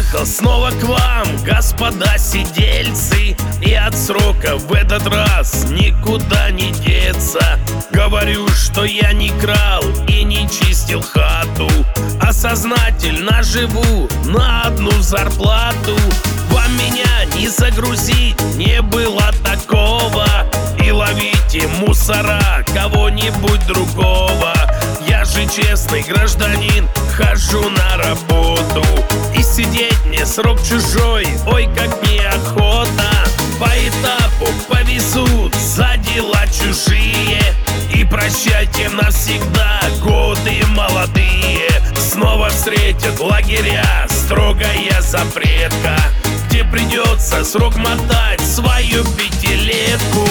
приехал снова к вам, господа сидельцы, и от срока в этот раз никуда не деться. Говорю, что я не крал и не чистил хату, а сознательно живу на одну зарплату. Вам меня не загрузить, не было такого, и ловите мусора кого-нибудь другого. Я же честный гражданин, хожу на работу, и сидеть мне срок чужой, ой, как неохота. По этапу повезут за дела чужие, и прощайте навсегда годы молодые. Снова встретят лагеря строгая запретка, где придется срок мотать свою пятилетку.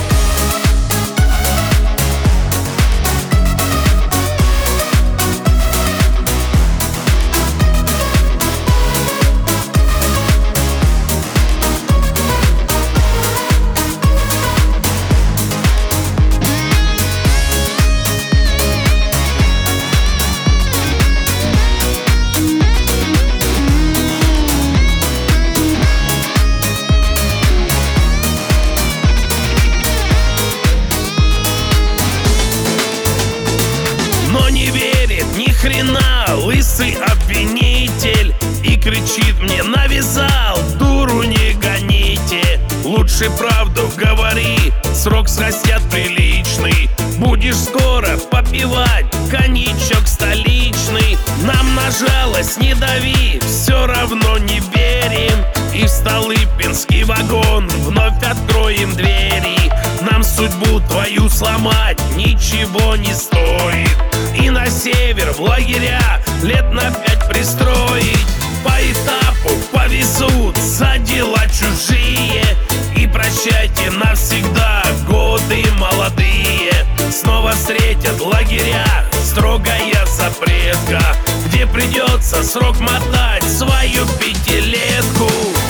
Но не верит ни хрена лысый обвинитель, и кричит мне: навязал, дуру не гоните. Лучше правду говори, срок срастят приличный. Будешь скоро попивать коньячок столичный. Нам на жалость не дави, все равно не верим, и в Столыпинский вагон вновь откроем двери. Нам судьбу твою сломать ничего не стоит, и на север в лагеря лет на 5 пристроить. По этапу повезут за дела чужие, и прощайте навсегда годы молодые. Снова встретят лагеря строгая запретка, где придется срок мотать свою пятилетку.